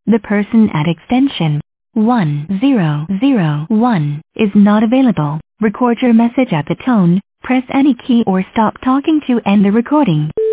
The person at extension 1001 is not available. Record your message at the tone. Press any key or stop talking to end the recording.